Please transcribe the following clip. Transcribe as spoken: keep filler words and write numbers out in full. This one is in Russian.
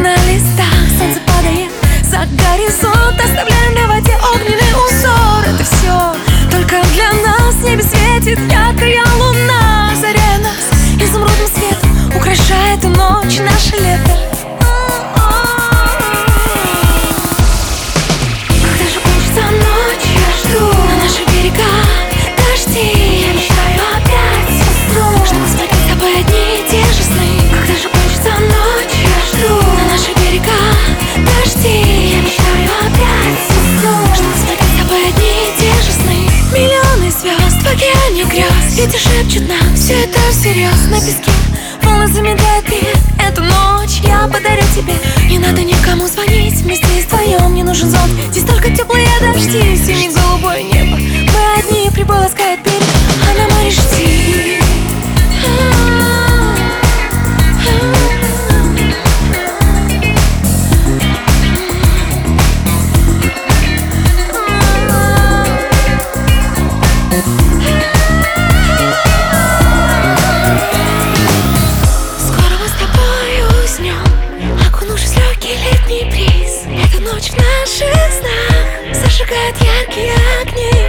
на листах, солнце падает за горизонт, оставляя на воде огненный узор. Это все только для нас, в небе светит яркая луна, озаряя нас изумрудным светом, украшает эту ночь наше лето. Когда же кончится ночь, я жду на наших берегах дожди. Я мечтаю опять уснуть, чтобы смотреть с тобой одни и те же сны. Когда же кончится ночь, я жду на наших берегах дожди. Я мечтаю опять уснуть, чтобы смотреть с тобой одни и те же сны. Миллионы звезд в океане грез, ветер шепчет нам все это всерьез. На песке волны замедляют мир, эту ночь я подарю тебе. Не надо никому звонить, вместе вдвоем не нужен зонт. Здесь только теплые дожди, сине-голубое небо. Мы одни, прибой ласкает берег, а на море жди. Окунувшись в легкий летний бриз, эта ночь в наших снах зажигает яркие огни.